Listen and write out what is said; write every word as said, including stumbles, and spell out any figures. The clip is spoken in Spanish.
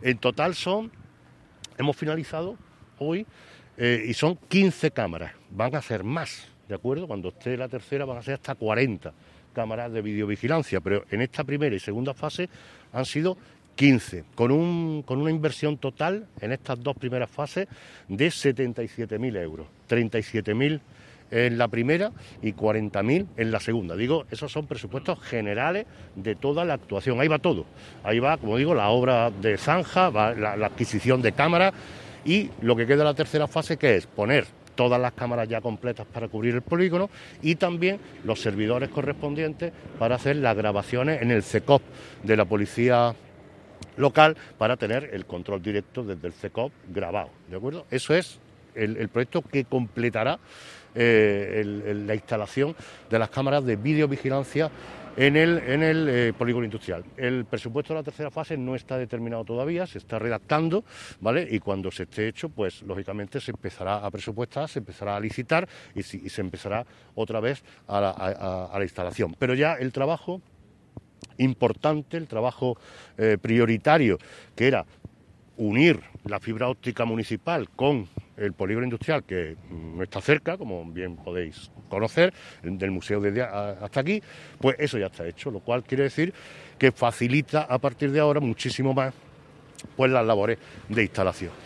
En total son, hemos finalizado hoy eh, y son quince cámaras, van a ser más, ¿de acuerdo? Cuando esté la tercera van a ser hasta cuarenta cámaras de videovigilancia, pero en esta primera y segunda fase han sido quince, con, un, con una inversión total en estas dos primeras fases de setenta y siete mil euros, treinta y siete mil en la primera y cuarenta mil en la segunda. Digo, esos son presupuestos generales de toda la actuación. Ahí va todo. Ahí va, como digo, la obra de zanja, va la, la adquisición de cámaras y lo que queda en la tercera fase, que es poner todas las cámaras ya completas para cubrir el polígono y también los servidores correspondientes para hacer las grabaciones en el C E C O P de la policía local para tener el control directo desde el C E C O P grabado, ¿de acuerdo? Eso es el, el proyecto que completará eh, el, el, la instalación de las cámaras de videovigilancia en el, en el eh, polígono industrial. El presupuesto de la tercera fase no está determinado todavía, se está redactando, ¿vale? Y cuando se esté hecho, pues lógicamente se empezará a presupuestar, se empezará a licitar y, y se empezará otra vez a la, a, a la instalación. Pero ya el trabajo importante, el trabajo eh, prioritario, que era unir la fibra óptica municipal con el polígono industrial, que no está cerca, como bien podéis conocer, del museo desde hasta aquí, pues eso ya está hecho, lo cual quiere decir que facilita a partir de ahora muchísimo más pues las labores de instalación.